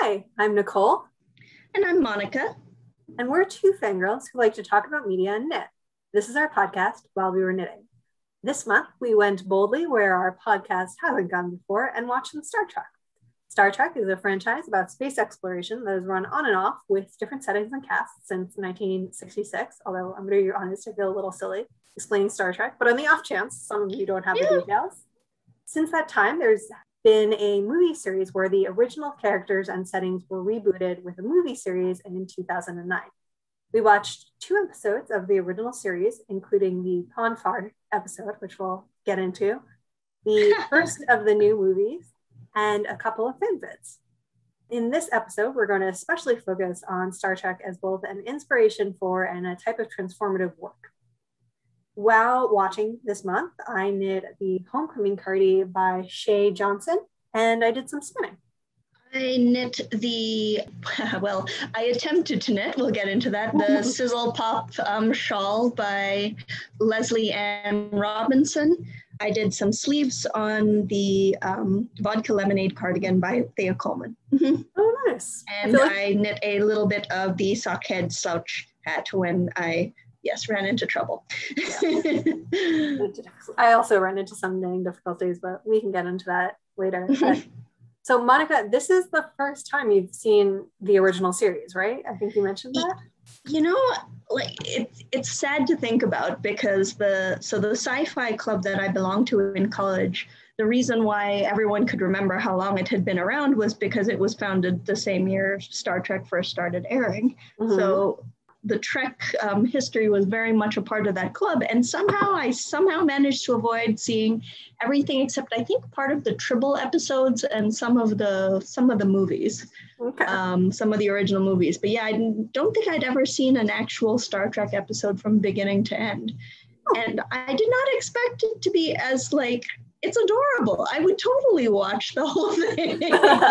Hi, I'm Nicole. And I'm Monica. And we're two fangirls who like to talk about media and knit. This is our podcast, While We Were Knitting. This month, we went boldly where our podcast hasn't gone before and watched some Star Trek. Star Trek is a franchise about space exploration that has run on and off with different settings and casts since 1966, although I'm going to be honest, I feel a little silly explaining Star Trek, but on the off chance some of you don't have the details. Since that time, there's been a movie series where the original characters and settings were rebooted with a movie series in 2009. We watched 2 episodes of the original series, including the Pon farr episode, which we'll get into, the first of the new movies, and a couple of FinVids. In this episode, we're going to especially focus on Star Trek as both an inspiration for and a type of transformative work. While watching this month, I knit the Homecoming Cardi by Shay Johnson, and I did some spinning. I knit I attempted to knit, we'll get into that, the Sizzle Pop shawl by Leslie Ann Robinson. I did some sleeves on the Vodka Lemonade cardigan by Thea Coleman. Oh, nice. And I knit a little bit of the Sockhead slouch hat when I ran into trouble. Yeah. I also ran into some knitting difficulties, but we can get into that later. So Monica, this is the first time you've seen the original series, right? I think you mentioned that. You know, it's sad to think about because the sci-fi club that I belonged to in college, the reason why everyone could remember how long it had been around was because it was founded the same year Star Trek first started airing. Mm-hmm. So the Trek history was very much a part of that club. And I somehow managed to avoid seeing everything except I think part of the Tribble episodes and some of the movies, okay. Some of the original movies. But yeah, I don't think I'd ever seen an actual Star Trek episode from beginning to end. Oh. And I did not expect it to be as it's adorable. I would totally watch the whole thing.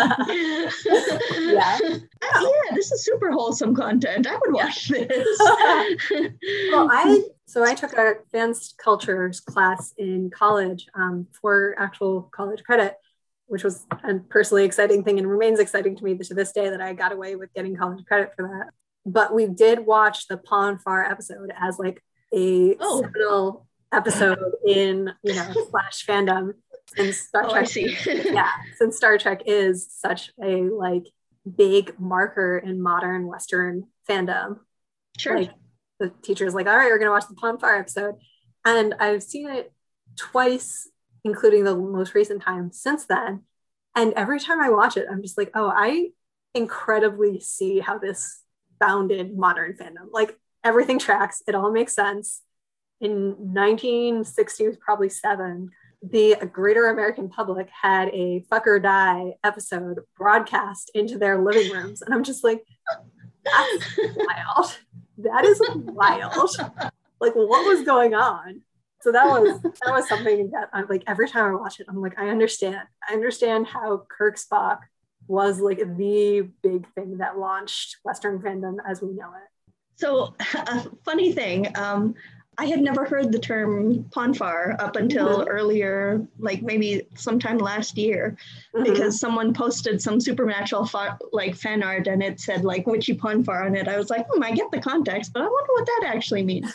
Yeah, this is super wholesome content. I would watch this. Well, I took a advanced cultures class in college for actual college credit, which was a personally exciting thing and remains exciting to me to this day that I got away with getting college credit for that. But we did watch the Pon farr episode as a seminal episode in slash fandom, since Star Trek. I see. Since Star Trek is such a big marker in modern Western fandom. Sure. The teacher's all right, we're gonna watch the Pon farr episode, and I've seen it twice, including the most recent time since then. And every time I watch it, I'm just I incredibly see how this founded modern fandom. Everything tracks, it all makes sense. In 1960, probably 7, the greater American public had a Fuck or Die episode broadcast into their living rooms. And I'm just that's wild. That is wild. What was going on? So that was something that I'm every time I watch it, I'm I understand how Kirk Spock was the big thing that launched Western fandom as we know it. So a funny thing, I had never heard the term Pon farr up until earlier, maybe sometime last year, because someone posted some Supernatural fan art and it said witchy Pon farr on it. I was I get the context, but I wonder what that actually means.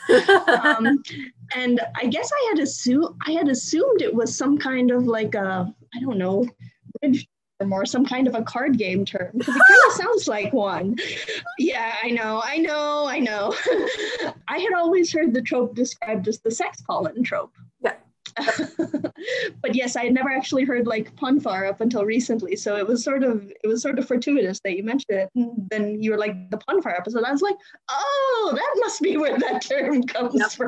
And I guess I had assumed it was some kind of I don't know, bridge term or some kind of a card game term, because it kind of sounds like one. Yeah, I know. I had always heard the trope described as the sex pollen trope. Yeah. But yes, I had never actually heard Pon farr up until recently. So it was sort of fortuitous that you mentioned it. And then you were the Pon farr episode. I was oh, that must be where that term comes from.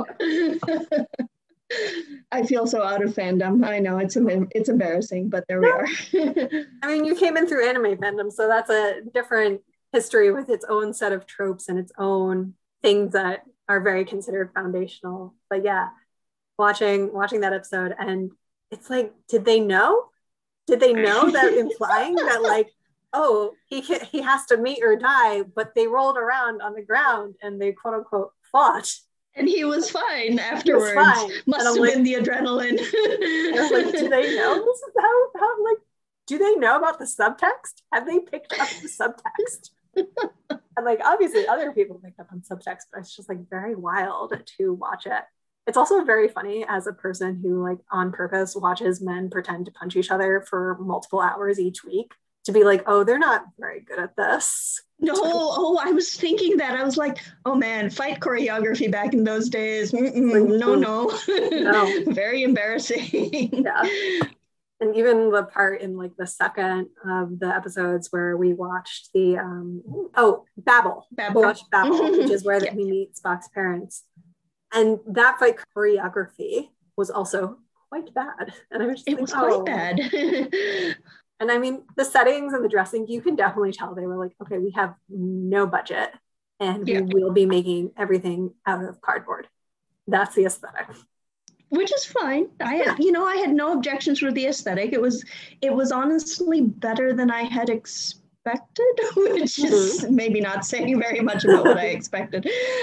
I feel so out of fandom. I know it's embarrassing, but there we are. I mean, you came in through anime fandom, so that's a different history with its own set of tropes and its own things that are very considered foundational. But yeah, watching that episode, and it's did they know? Did they know that implying that he has to meet or die, but they rolled around on the ground and they quote unquote fought. And he was fine afterwards. Must have been the adrenaline. I was do they know this is how do they know about the subtext? Have they picked up the subtext? And like, obviously other people picked up on subtext, but it's just like very wild to watch it. It's also very funny as a person who like on purpose watches men pretend to punch each other for multiple hours each week to be like, oh, they're not very good at this. No, I was thinking that. I was like, oh man, fight choreography back in those days. No. Very embarrassing. Yeah. And even the part in like the second of the episodes where we watched the Babel. We watched Babel, which is where we meet Spock's parents. And that fight choreography was also quite bad. And I was just quite bad. And I mean, the settings and the dressing, you can definitely tell they were like, okay, we have no budget and we will be making everything out of cardboard. That's the aesthetic. Which is fine. I had no objections with the aesthetic. It was honestly better than I had expected, which is maybe not saying very much about what I expected.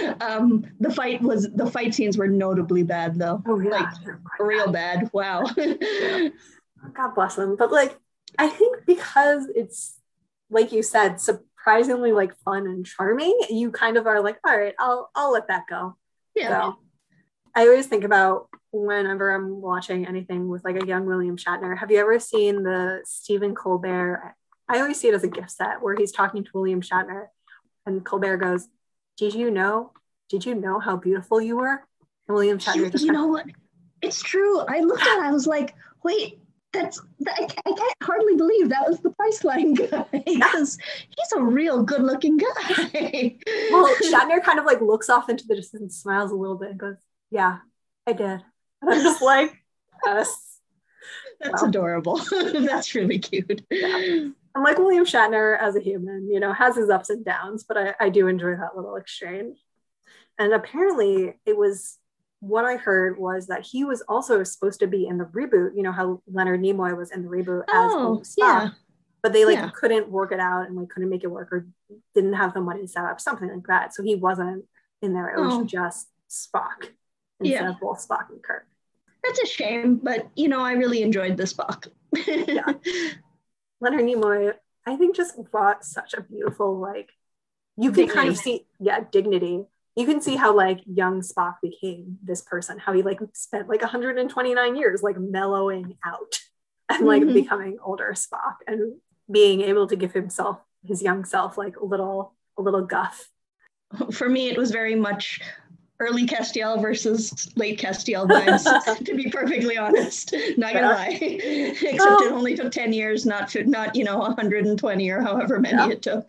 The fight scenes were notably bad though. Oh yeah. Like real bad. Wow. Yeah. God bless them. But like, I think because it's, like you said, surprisingly like fun and charming, you kind of are like, all right, I'll let that go. Yeah. So I always think about whenever I'm watching anything with like a young William Shatner. Have you ever seen the Stephen Colbert? I always see it as a gift set where he's talking to William Shatner and Colbert goes, did you know how beautiful you were? And William Shatner just know what? It's true. I looked at it, I was like, wait, I can't hardly believe that was the Priceline guy because he's a real good looking guy. Well, Shatner kind of like looks off into the distance, smiles a little bit and goes, yeah, I did. And I'm just like, yes. That's adorable. That's really cute. Yeah. I'm like William Shatner as a human, has his ups and downs, but I do enjoy that little exchange. And apparently what I heard was that he was also supposed to be in the reboot, how Leonard Nimoy was in the reboot as Spock, but they couldn't work it out and like couldn't make it work or didn't have the money set up, something like that. So he wasn't in there. It was just Spock instead of both Spock and Kirk. That's a shame, but I really enjoyed the Spock. Yeah. Leonard Nimoy, I think, just brought such a beautiful, like, you can kind of see, dignity. You can see how like young Spock became this person, how he like spent like 129 years like mellowing out and like becoming older Spock and being able to give his young self like a little guff. For me, it was very much early Castiel versus late Castiel vibes, to be perfectly honest. Not gonna lie. Except it only took 10 years, not 120 or however many it took.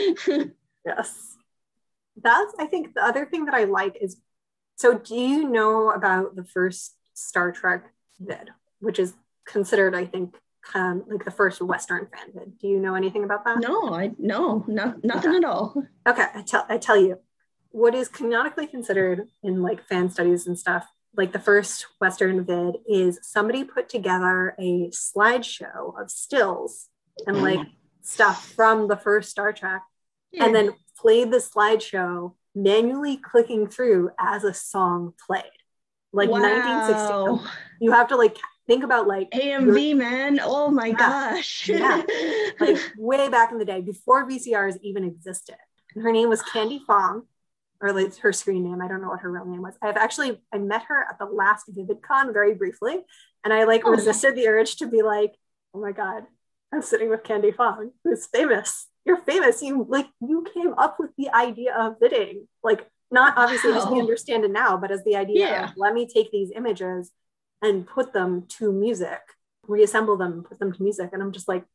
Yes. That's, I think, the other thing that I like is, so do you know about the first Star Trek vid, which is considered, I think, like the first Western fan vid? Do you know anything about that? No, nothing at all. Okay, I tell you, what is canonically considered in like fan studies and stuff, like the first Western vid is somebody put together a slideshow of stills and like stuff from the first Star Trek, and then played the slideshow manually clicking through as a song played. Like 1960. You have to like think about like AMV, man. Oh my gosh. Yeah. Like way back in the day before VCRs even existed. And her name was Candy Fong, or like her screen name. I don't know what her real name was. I met her at the last VividCon very briefly. And I like resisted the urge to be like, oh my God, I'm sitting with Candy Fong, who's famous. You're famous. You came up with the idea of bidding, like not obviously as we understand it now, but as the idea of let me take these images and put them to music, reassemble them, and put them to music. And I'm just like,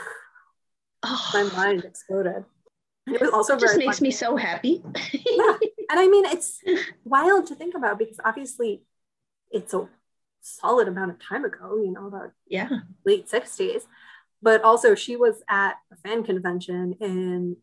my mind exploded. And it was also just makes me so happy. Yeah. And I mean, it's wild to think about because obviously it's a solid amount of time ago, about late 60s. But also she was at a fan convention in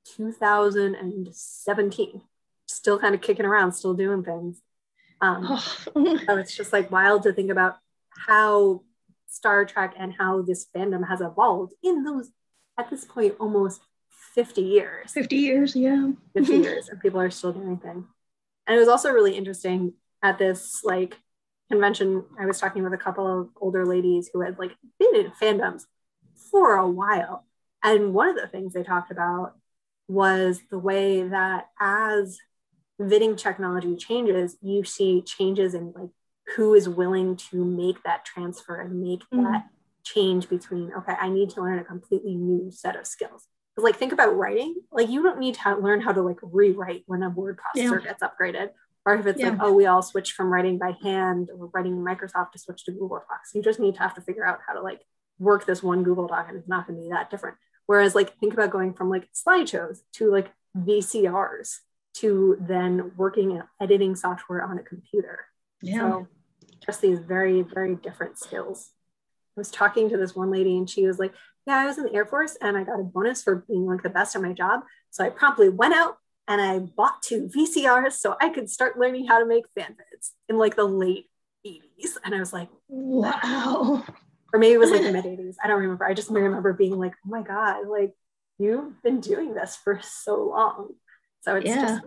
2017, still kind of kicking around, still doing things. So it's just like wild to think about how Star Trek and how this fandom has evolved in those, at this point, almost 50 years. 50 years, yeah. 50 years, and people are still doing things. And it was also really interesting at this like convention. I was talking with a couple of older ladies who had like been in fandoms for a while. And one of the things they talked about was the way that as vidding technology changes, you see changes in like who is willing to make that transfer and make that change between, okay, I need to learn a completely new set of skills. Because like think about writing, like you don't need to learn how to like rewrite when a word processor gets upgraded. Or if it's like, oh, we all switch from writing by hand or writing in Microsoft to switch to Google Docs. You just need to have to figure out how to like work this one Google Doc, and it's not going to be that different. Whereas like think about going from like slideshows to like VCRs to then working in editing software on a computer. So just these very, very different skills. I was talking to this one lady and she was like, yeah, I was in the Air Force and I got a bonus for being like the best at my job. So I promptly went out and I bought 2 VCRs so I could start learning how to make fan vids in like the late 80s. And I was like, wow. Or maybe it was like the mid 80s. I don't remember. I just remember being like, oh my God, like you've been doing this for so long. So it's just,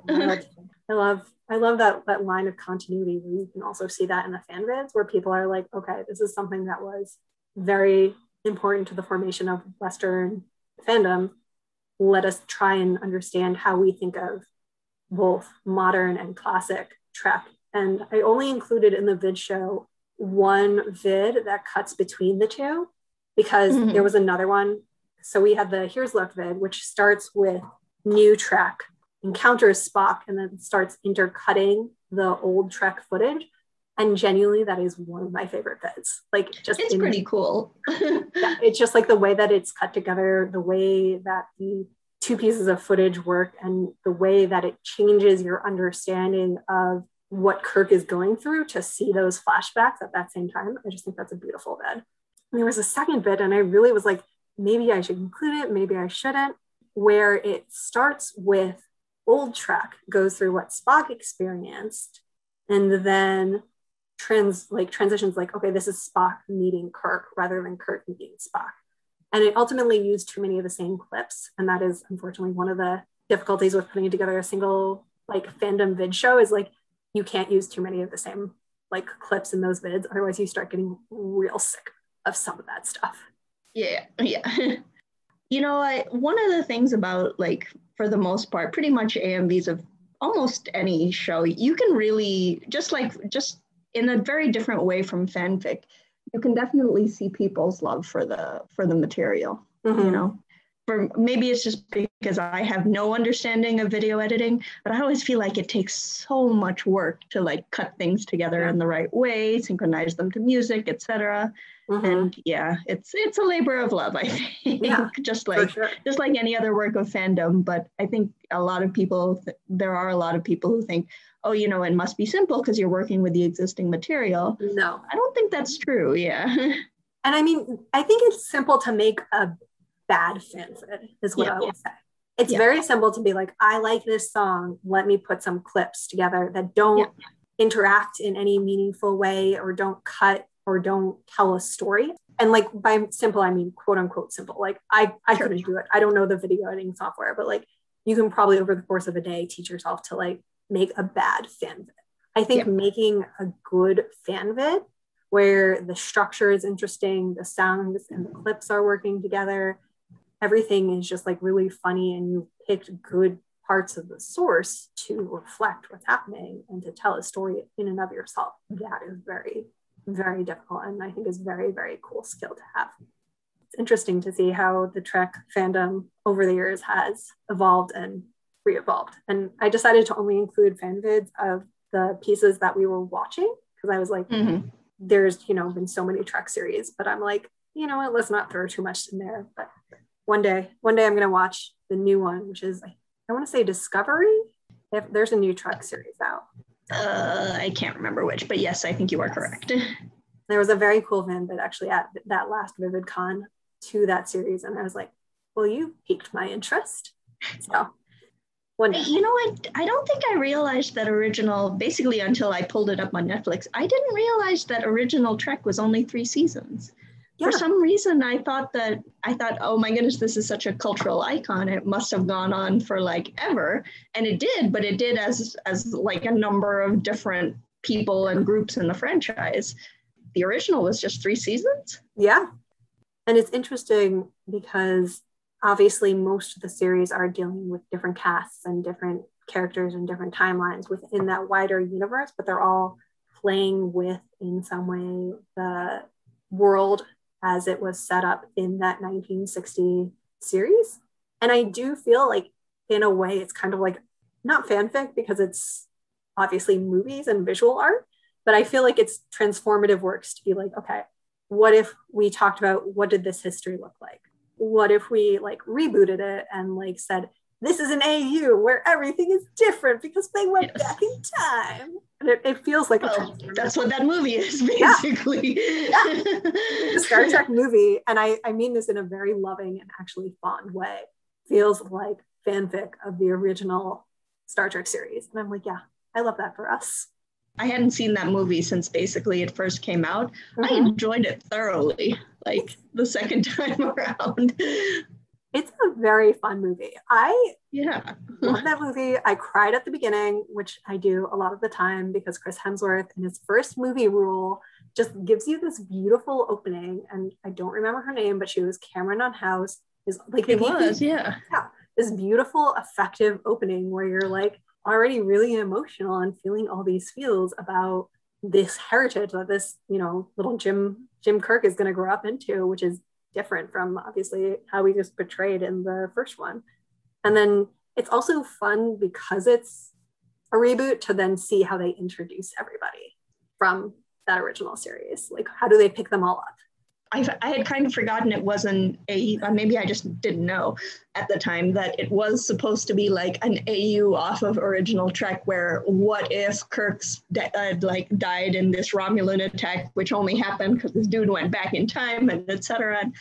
I love that line of continuity where you can also see that in the fan vids where people are like, okay, this is something that was very important to the formation of Western fandom. Let us try and understand how we think of both modern and classic Trek. And I only included in the vid show one vid that cuts between the two because there was another one. So we had the Here's Luck vid, which starts with new Trek, encounters Spock, and then starts intercutting the old Trek footage. And genuinely, that is one of my favorite vids. Like, just it's pretty cool. Yeah, it's just like the way that it's cut together, the way that the 2 pieces of footage work, and the way that it changes your understanding of what Kirk is going through to see those flashbacks at that same time. I just think that's a beautiful vid. And there was a second vid, and I really was like, maybe I should include it, maybe I shouldn't, where it starts with old Trek goes through what Spock experienced, and then transitions like, okay, this is Spock meeting Kirk rather than Kirk meeting Spock. And it ultimately used too many of the same clips. And that is unfortunately one of the difficulties with putting together a single like fandom vid show is like, you can't use too many of the same like clips in those vids. Otherwise you start getting real sick of some of that stuff. Yeah. You know, one of the things about like, for the most part, pretty much AMVs of almost any show, you can really just in a very different way from fanfic, you can definitely see people's love for the material, you know. For maybe it's just because I have no understanding of video editing, but I always feel like it takes so much work to like cut things together in the right way, synchronize them to music, etc. And it's a labor of love, I think. just like any other work of fandom. But I think there are a lot of people who think, oh, you know, it must be simple because you're working with the existing material. No, I don't think that's true. Yeah. And I mean, I think it's simple to make a bad fanfic is what I will say. It's very simple to be like, I like this song, let me put some clips together that don't interact in any meaningful way or don't cut or don't tell a story. And like by simple, I mean quote unquote simple. Like I couldn't do it. I don't know the video editing software, but like you can probably over the course of a day teach yourself to like make a bad fanfic. I think making a good fanfic where the structure is interesting, the sounds and the clips are working together, everything is just like really funny, and you picked good parts of the source to reflect what's happening and to tell a story in and of yourself. That is very, very difficult, and I think is very, very cool skill to have. It's interesting to see how the Trek fandom over the years has evolved and re-evolved. And I decided to only include fan vids of the pieces that we were watching because I was like, there's, you know, been so many Trek series, but I'm like, you know what, let's not throw too much in there. But one day I'm going to watch the new one, which is, I want to say Discovery. If there's a new Trek series out. I can't remember which, but yes, I think you are correct. There was a very cool fan vid actually at that last VividCon to that series. And I was like, well, you piqued my interest. So one day. You know what? I don't think I realized that basically until I pulled it up on Netflix, I didn't realize that original Trek was only 3 seasons. Yeah. For some reason, I thought, oh my goodness, this is such a cultural icon. It must have gone on for like ever. And it did, but it did as like a number of different people and groups in the franchise. The original was just 3 seasons? Yeah. And it's interesting because obviously most of the series are dealing with different casts and different characters and different timelines within that wider universe, but they're all playing with, in some way, the world as it was set up in that 1960 series. And I do feel like, in a way, it's kind of like not fanfic because it's obviously movies and visual art, but I feel like it's transformative works to be like, okay, what if we talked about what did this history look like? What if we like rebooted it and like said, this is an AU where everything is different because they went back in time. And it feels like that's what that movie is, basically. Yeah. The Star Trek movie, and I mean this in a very loving and actually fond way, feels like fanfic of the original Star Trek series. And I'm like, yeah, I love that for us. I hadn't seen that movie since basically it first came out. I enjoyed it thoroughly, like the second time around. It's a very fun movie. I love that movie. I cried at the beginning, which I do a lot of the time because Chris Hemsworth in his first movie role just gives you this beautiful opening. And I don't remember her name, but she was Cameron on House. This beautiful, effective opening where you're like already really emotional and feeling all these feels about this heritage that this, little Jim Kirk is going to grow up into, which is different from obviously how we just portrayed in the first one. And then it's also fun because it's a reboot to then see how they introduce everybody from that original series. Like, how do they pick them all up? I had kind of forgotten it wasn't maybe I just didn't know at the time that it was supposed to be like an AU off of original Trek, where what if Kirk's died in this Romulan attack, which only happened because this dude went back in time and etc. And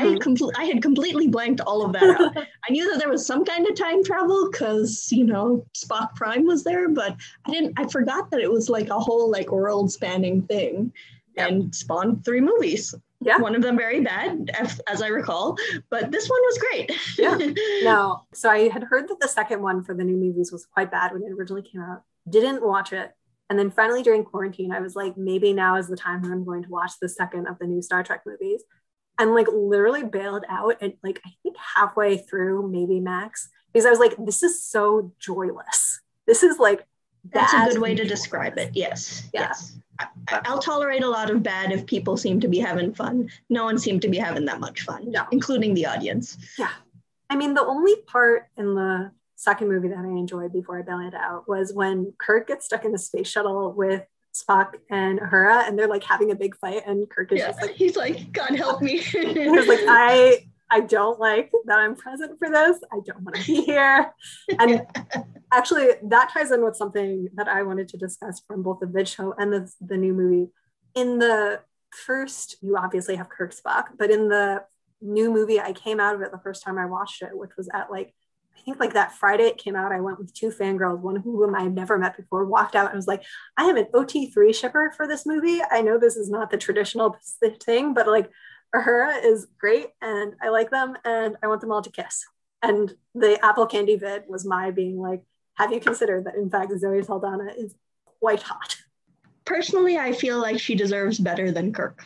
I had completely blanked all of that out. I knew that there was some kind of time travel because, Spock Prime was there, but I forgot that it was like a whole like world spanning thing. Yep. And spawned 3 movies. Yeah. One of them very bad, as I recall, but this one was great. Yeah. No. So I had heard that the second one for the new movies was quite bad when it originally came out. Didn't watch it. And then finally during quarantine, I was like, maybe now is the time that I'm going to watch the second of the new Star Trek movies. And like literally bailed out at like, I think halfway through, maybe max, because I was like, this is so joyless. This is like That's a good way to describe it. Yes. Yeah. Yes. I'll tolerate a lot of bad if people seem to be having fun. No one seemed to be having that much fun, including the audience. Yeah. I mean, the only part in the second movie that I enjoyed before I bailed it was when Kirk gets stuck in the space shuttle with Spock and Uhura, and they're like having a big fight, and Kirk is just like, he's like, God help me. He's like, I don't like that I'm present for this. I don't want to be here. And actually, that ties in with something that I wanted to discuss from both the vid show and the new movie. In the first, you obviously have Kirk Spock, but in the new movie, I came out of it the first time I watched it, which was at I think that Friday it came out, I went with 2 fangirls, one of whom I had never met before, walked out and was like, I am an OT3 shipper for this movie. I know this is not the traditional thing, but like, Uhura is great and I like them and I want them all to kiss. And the apple candy vid was my being like, have you considered that in fact Zoe Saldana is quite hot? Personally, I feel like she deserves better than Kirk.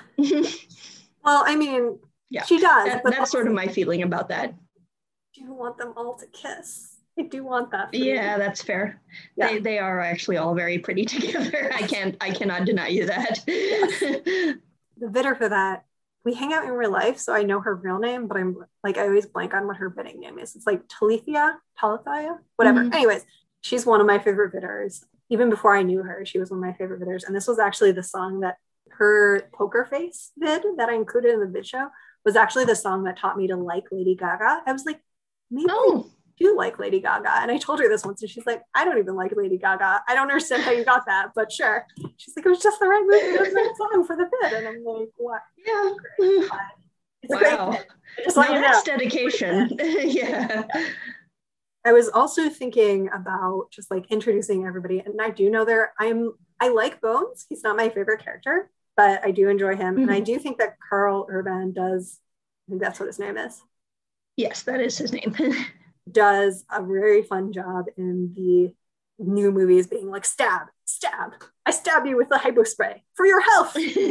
Well, I mean, she does. That's also, sort of my feeling about that. Do you want them all to kiss? I do want that. Yeah, that's fair. Yeah. They are actually all very pretty together. I cannot deny you that. Yes. The vidder for that, we hang out in real life, so I know her real name, but I'm like, I always blank on what her bidding name is. It's like Talithia, whatever. Mm-hmm. Anyways, she's one of my favorite bidders. Even before I knew her, she was one of my favorite bidders. And this was actually the song that her Poker Face vid that I included in the vid show was actually the song that taught me to like Lady Gaga. I was like, maybe I do like Lady Gaga. And I told her this once and she's like, I don't even like Lady Gaga. I don't understand how you got that, but sure. She's like, it was just the right movie, the right song for the bid. And I'm like, what? Yeah. It's a great bid. Just now that's dedication. Yeah. I was also thinking about just like introducing everybody. And I do know I like Bones. He's not my favorite character, but I do enjoy him. Mm-hmm. And I do think that Karl Urban does, I think that's what his name is. Yes, that is his name. Does a very fun job in the new movies being like, stab, I stab you with the hypo spray for your health.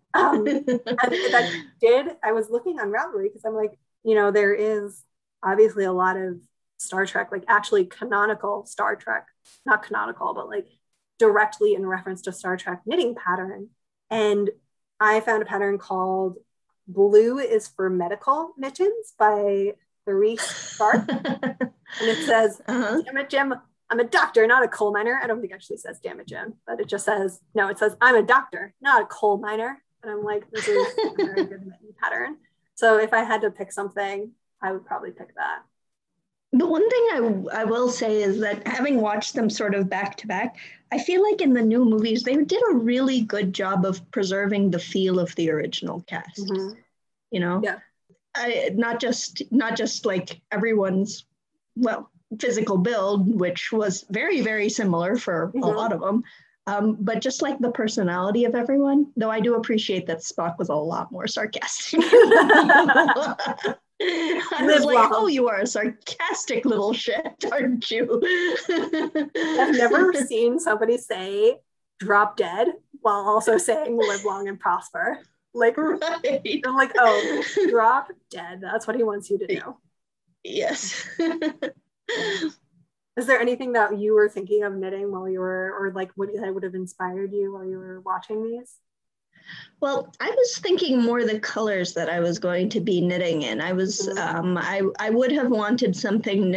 And I was looking on Ravelry because I'm like, there is obviously a lot of Star Trek, like actually canonical Star Trek, not canonical, but like directly in reference to Star Trek knitting pattern. And I found a pattern called Blue is for Medical Mittens by Therese Sharp. And it says, damn it, Jim, I'm a doctor, not a coal miner. I don't think it actually says damn it, Jim, but it just says, no, it says, I'm a doctor, not a coal miner. And I'm like, this is a very good mitten pattern. So if I had to pick something, I would probably pick that. The one thing I will say is that having watched them sort of back to back, I feel like in the new movies, they did a really good job of preserving the feel of the original cast. Mm-hmm. Yeah. Not just like everyone's, physical build, which was very, very similar for a lot of them. But just like the personality of everyone, though I do appreciate that Spock was a lot more sarcastic. I was like, oh, you are a sarcastic little shit, aren't you? I've never seen somebody say drop dead while also saying live long and prosper. Like, right. I'm like, oh, drop dead. That's what he wants you to do. Yes. Is there anything that you were thinking of knitting while you were, or like what that would have inspired you while you were watching these? Well, I was thinking more the colors that I was going to be knitting in. I was, I would have wanted something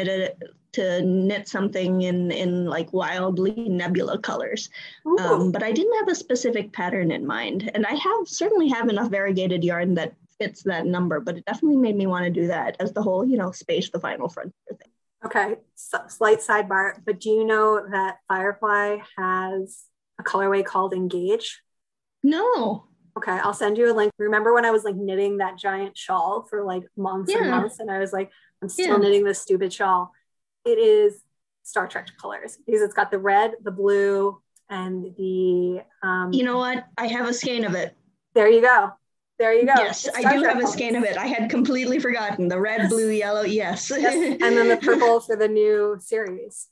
knit something in like wildly nebula colors, but I didn't have a specific pattern in mind. And I certainly have enough variegated yarn that fits that number, but it definitely made me want to do that as the whole, space, the final frontier thing. Okay, slight sidebar, but do you know that Firefly has a colorway called Engage? No. Okay, I'll send you a link. Remember when I was like knitting that giant shawl for like months and months, and I was like, I'm still knitting this stupid shawl. It is Star Trek colors because it's got the red, the blue, and the you know what? I have a skein of it. There you go. Yes, I do have a skein of it. I had completely forgotten the red, blue, yellow. Yes. And then the purple for the new series.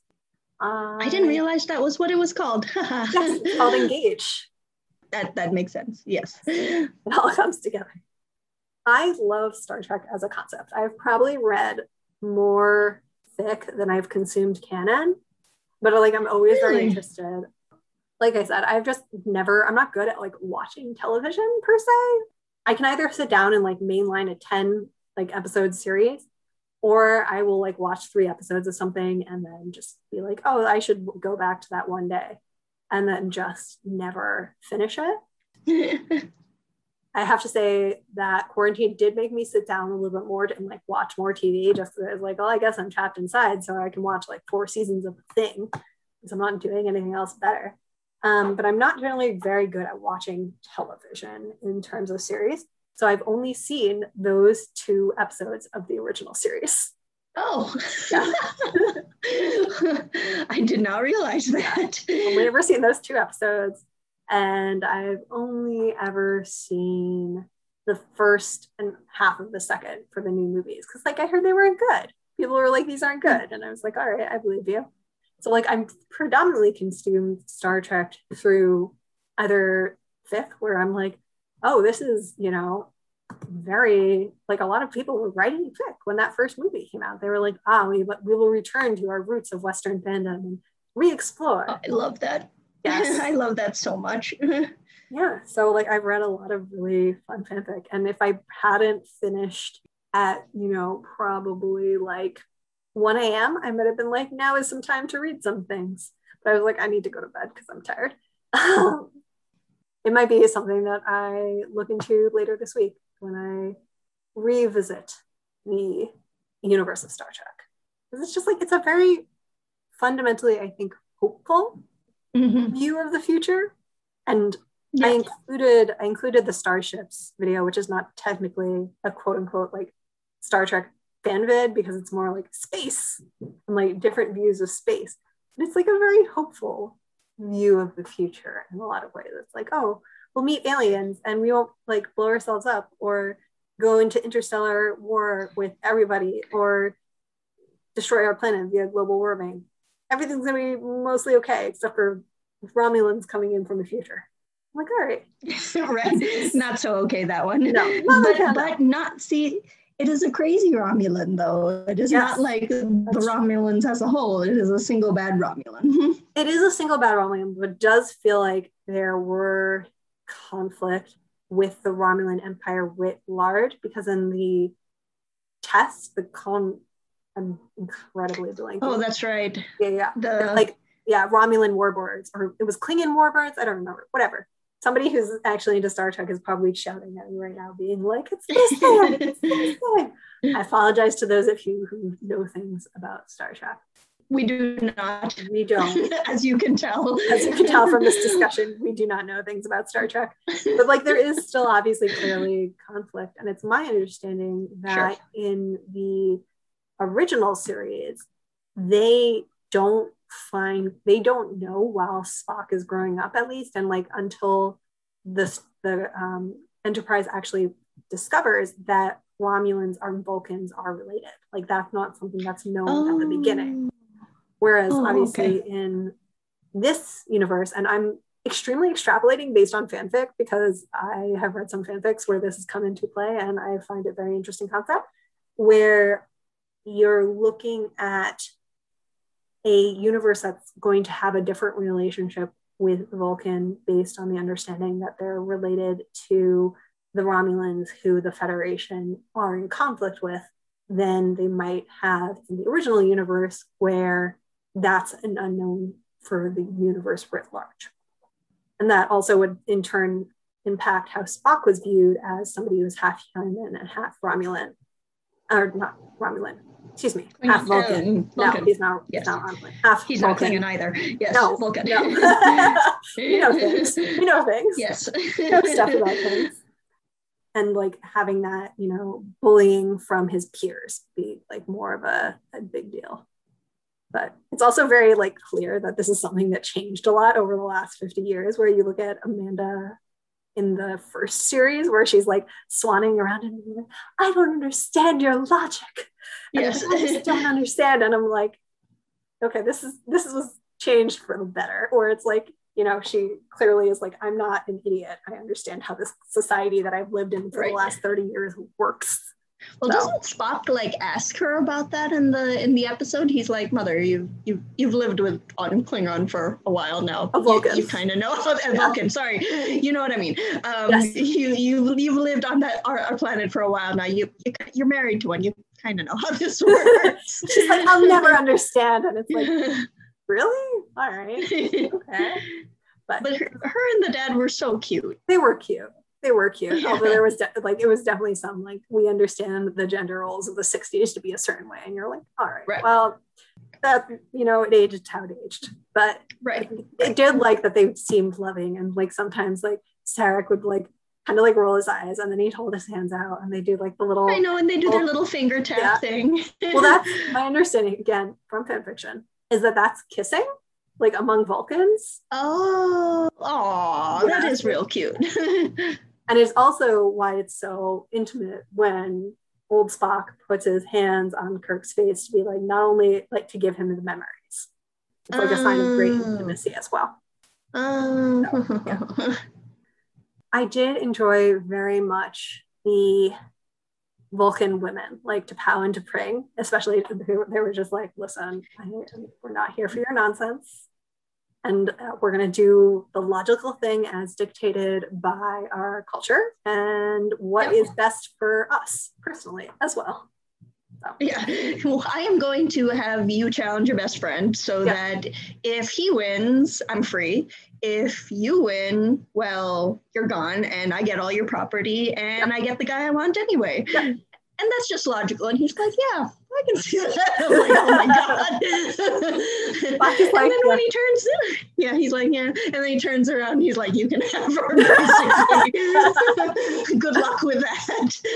I didn't realize that was what it was called. Yes, it's called Engage. That makes sense. Yes. It all comes together. I love Star Trek as a concept. I've probably read more fic than I've consumed canon, but like I'm always very interested. Like I said, I'm not good at like watching television per se. I can either sit down and like mainline a 10 like episode series, or I will like watch 3 episodes of something and then just be like, oh, I should go back to that one day, and then just never finish it. I have to say that quarantine did make me sit down a little bit more and like watch more TV, just as like, oh, I guess I'm trapped inside, so I can watch like 4 seasons of a thing because I'm not doing anything else better. But I'm not generally very good at watching television in terms of series. So I've only seen those 2 episodes of the original series. Oh, yeah. I did not realize that. I've only ever seen those 2 episodes. And I've only ever seen the first and half of the second for the new movies. Because like I heard they weren't good. People were like, these aren't good. And I was like, all right, I believe you. So like I'm predominantly consumed Star Trek through either fic, where I'm like, oh, this is, very, like a lot of people were writing fic when that first movie came out. They were like, we will return to our roots of Western fandom and re-explore. Oh, I love that. Yes. I love that so much. Yeah. So like I've read a lot of really fun fanfic. And if I hadn't finished at, probably like 1 a.m., I might have been like, now is some time to read some things. But I was like, I need to go to bed because I'm tired. It might be something that I look into later this week when I revisit the universe of Star Trek. Because it's just like, it's a very fundamentally, I think, hopeful view of the future. And I included the Starships video, which is not technically a quote unquote like Star Trek fan vid, because it's more like space and like different views of space. And it's like a very hopeful view of the future in a lot of ways. It's like, oh, we'll meet aliens and we won't like blow ourselves up or go into interstellar war with everybody or destroy our planet via global warming. Everything's gonna be mostly okay except for Romulans coming in from the future. I'm like, all right. Right. Not so okay, that one. No. But not see, it is a crazy Romulan, though. It is not like the Romulans as a whole. It is a single bad Romulan. It is a single bad Romulan, but it does feel like there were conflict with the Romulan Empire writ large, because in the test, I'm incredibly blanking. Oh, that's right. Yeah. Romulan warbirds, or it was Klingon warbirds. I don't remember. Whatever. Somebody who's actually into Star Trek is probably shouting at me right now, being like, "It's this thing! It's this thing!" I apologize to those of you who know things about Star Trek. We do not. We don't. As you can tell. As you can tell from this discussion, we do not know things about Star Trek. But like, there is still obviously clearly conflict. And it's my understanding that in the original series, they don't know while Spock is growing up, at least, and like until the Enterprise actually discovers that Romulans and Vulcans are related. Like, that's not something that's known at the beginning. Whereas obviously in this universe, and I'm extremely extrapolating based on fanfic, because I have read some fanfics where this has come into play, and I find it very interesting concept, where you're looking at a universe that's going to have a different relationship with Vulcan based on the understanding that they're related to the Romulans, who the Federation are in conflict with, than they might have in the original universe, where that's an unknown for the universe writ large. And that also would in turn impact how Spock was viewed as somebody who was half human and half Romulan. Or not Romulan, excuse me, half Vulcan. No, he's not Romulan. He's Vulcan. not Klingon either. Yes, no, Vulcan. No. You know things. Yes. You know stuff about things. And like having that, bullying from his peers be like more of a big deal. But it's also very like clear that this is something that changed a lot over the last 50 years, where you look at Amanda in the first series, where she's like swanning around and like, I don't understand your logic. And yes. I just don't understand. And I'm like, okay, this was changed for the better. Or it's like, she clearly is like, I'm not an idiot. I understand how this society that I've lived in for the last 30 years works. Well, doesn't Spock like ask her about that in the episode? He's like, "Mother, you've lived on Klingon for a while now. You kind of know Vulcan. Sorry, you know what I mean. Yes. You've lived on our planet for a while now. You're married to one. You kind of know how this works." She's like, "I'll never understand," and it's like, really? All right, okay. But her and the dad were so cute. They were cute. Although there was it was definitely some like, we understand the gender roles of the 60s to be a certain way, and you're like, all right. Well, that it aged how it aged, but it did like that they seemed loving, and like sometimes like Sarek would like kind of like roll his eyes, and then he'd hold his hands out, and they do like the little, I know, and they do their little finger tap thing. Well, that's my understanding again from fanfiction, is that that's kissing like among Vulcans. That is real cute. And it's also why it's so intimate when old Spock puts his hands on Kirk's face to be like, not only like to give him the memories, it's like a sign of great intimacy as well. So, yeah. I did enjoy very much the Vulcan women, like T'Pau and T'Pring, especially. They were just like, listen, we're not here for your nonsense. And we're going to do the logical thing as dictated by our culture and what is best for us personally as well. So. Yeah, well, I am going to have you challenge your best friend so that if he wins, I'm free. If you win, well, you're gone and I get all your property and I get the guy I want anyway. Yep. And that's just logical. And he's like, yeah, I can see that. I'm like, oh my God. And then when he turns in, he's like, yeah. And then he turns around and he's like, you can have her. Good luck with that. It's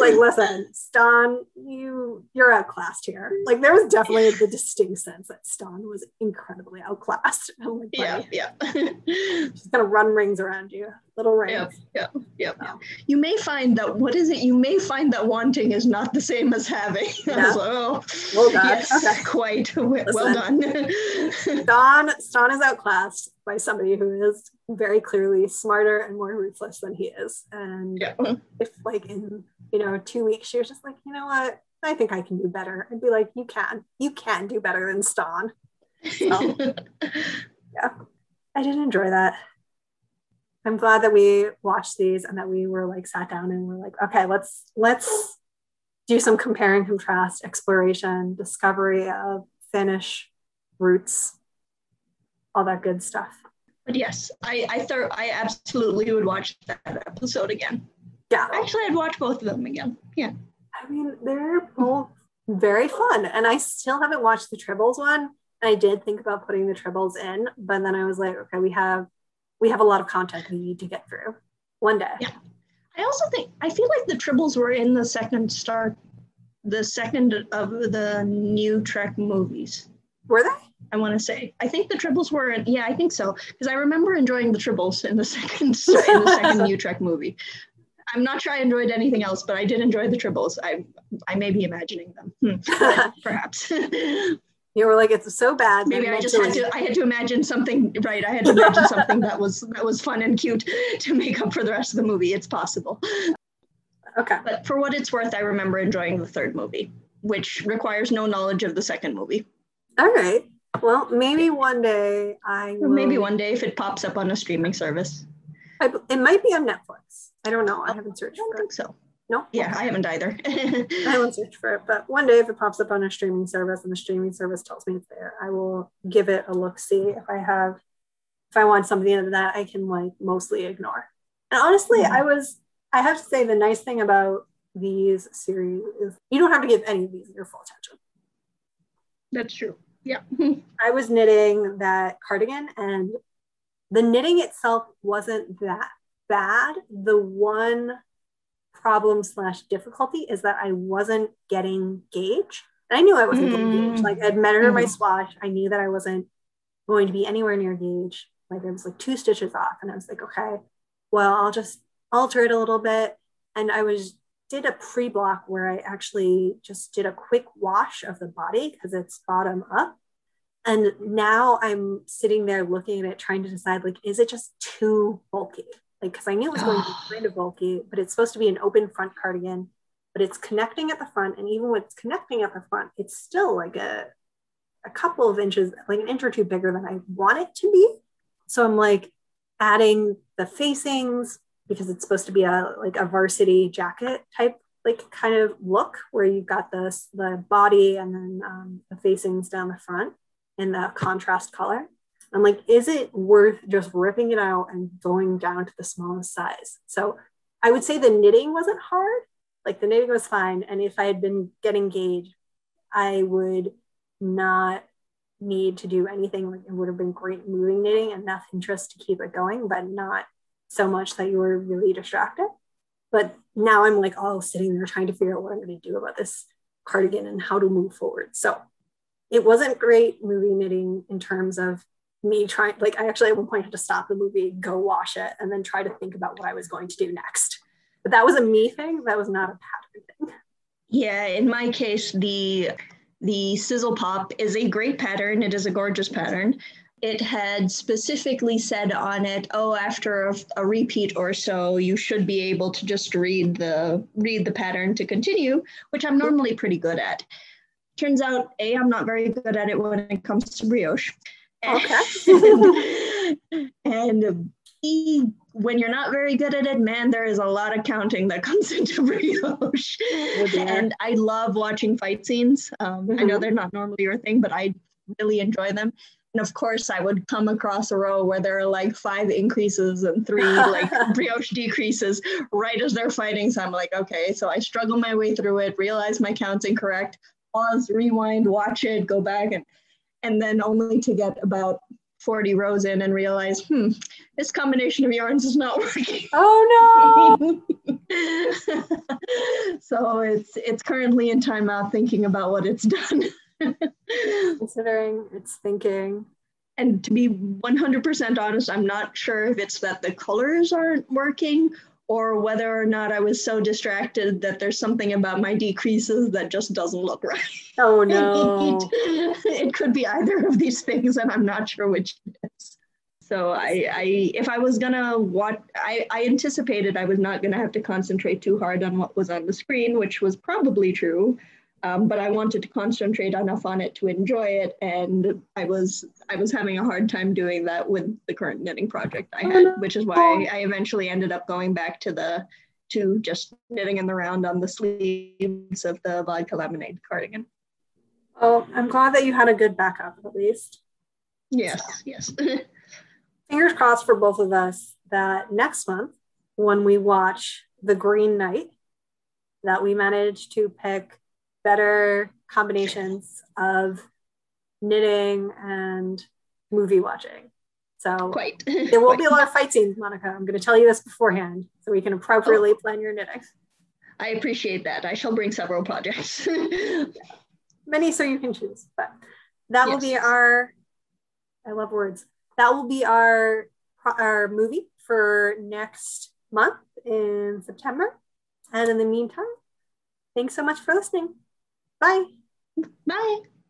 like, listen, Stan, you're outclassed here. Like, there was definitely the distinct sense that Stan was incredibly outclassed. I'm like, yeah. She's gonna run rings around you, little rings. Yep. You may find that You may find that wanting is not the same as having. Yeah. Well done. Yes, okay. Quite. Well done. Stan is outclassed by somebody who is very clearly smarter and more ruthless than he is. And if like in 2 weeks she was just like, you know what, I think I can do better, I'd be like, you can do better than Stan. So, yeah, I did enjoy that. I'm glad that we watched these and that we were like sat down and we're like, okay, let's do some compare and contrast, exploration, discovery of Finnish roots, all that good stuff. But yes, I absolutely would watch that episode again. Yeah. Actually, I'd watch both of them again. Yeah. I mean, they're both very fun. And I still haven't watched the Tribbles one. And I did think about putting the Tribbles in, but then I was like, okay, we have a lot of content we need to get through one day. Yeah. I feel like the Tribbles were in the second of the new Trek movies. Were they? I want to say. I think the Tribbles were in, yeah, I think so. Because I remember enjoying the Tribbles in the second new Trek movie. I'm not sure I enjoyed anything else, but I did enjoy the Tribbles. I may be imagining them. Perhaps. You were like, it's so bad. Maybe I had to imagine something, right? I had to imagine something that was fun and cute to make up for the rest of the movie. It's possible. Okay. But for what it's worth, I remember enjoying the third movie, which requires no knowledge of the second movie. All right. Well, maybe one day Maybe one day if it pops up on a streaming service. It might be on Netflix. I don't know. I haven't searched for it. I don't think so. No? Yeah, I haven't either. I haven't searched for it, but one day if it pops up on a streaming service and the streaming service tells me it's there, I will give it a look-see. If I want something out of that, I can like mostly ignore. And honestly, I have to say the nice thing about these series is you don't have to give any of these your full attention. That's true. Yeah. I was knitting that cardigan and the knitting itself wasn't that bad. The one problem / difficulty is that I wasn't getting gauge. And I knew I wasn't getting gauge. Like I'd measured my swatch. I knew that I wasn't going to be anywhere near gauge. Like it was like 2 stitches off. And I was like, okay, well, I'll just alter it a little bit. And did a pre-block where I actually just did a quick wash of the body because it's bottom up. And now I'm sitting there looking at it, trying to decide, like, is it just too bulky? Like, because I knew it was going to be kind of bulky, but it's supposed to be an open front cardigan, but it's connecting at the front. And even when it's connecting at the front, it's still like a couple of inches, like an inch or two bigger than I want it to be. So I'm like adding the facings because it's supposed to be a varsity jacket type, like kind of look where you've got the body and then the facings down the front in the contrast color. I'm like, is it worth just ripping it out and going down to the smallest size? So I would say the knitting wasn't hard. Like the knitting was fine. And if I had been getting gauge, I would not need to do anything. Like it would have been great moving knitting, enough interest to keep it going, but not so much that you were really distracted. But now I'm like, sitting there trying to figure out what I'm going to do about this cardigan and how to move forward. So it wasn't great movie knitting in terms of me trying, like I actually at one point had to stop the movie, go wash it, and then try to think about what I was going to do next. But that was a me thing. That was not a pattern thing. Yeah, in my case, the Sizzle Pop is a great pattern. It is a gorgeous pattern. It had specifically said on it, after a repeat or so, you should be able to just read the pattern to continue, which I'm normally pretty good at. Turns out, I'm not very good at it when it comes to brioche. Okay. And B, when you're not very good at it, man, there is a lot of counting that comes into brioche. And I love watching fight scenes. I know they're not normally your thing, but I really enjoy them. And of course, I would come across a row where there are like 5 increases and 3 like brioche decreases right as they're fighting. So I'm like, okay, so I struggle my way through it, realize my count's incorrect, pause, rewind, watch it, go back, and then only to get about 40 rows in and realize, this combination of yarns is not working. Oh no! So So it's currently in timeout thinking about what it's done. Considering it's thinking. And to be 100% honest, I'm not sure if it's that the colors aren't working or whether or not I was so distracted that there's something about my decreases that just doesn't look right. Oh no. It could be either of these things, and I'm not sure which it is. So if I was gonna watch, I anticipated I was not gonna have to concentrate too hard on what was on the screen, which was probably true. But I wanted to concentrate enough on it to enjoy it, and I was having a hard time doing that with the current knitting project I had, which is why I eventually ended up going back to just knitting in the round on the sleeves of the vodka lemonade cardigan. Oh, I'm glad that you had a good backup at least. Yes, yes. Fingers crossed for both of us that next month, when we watch The Green Knight, that we manage to pick better combinations of knitting and movie watching. So there will be a lot of fight scenes, Monica. I'm going to tell you this beforehand so we can appropriately plan your knitting. I appreciate that. I shall bring several projects. Many so you can choose, but that will be our, I love words. That will be our movie for next month in September. And in the meantime, thanks so much for listening. Bye. Bye.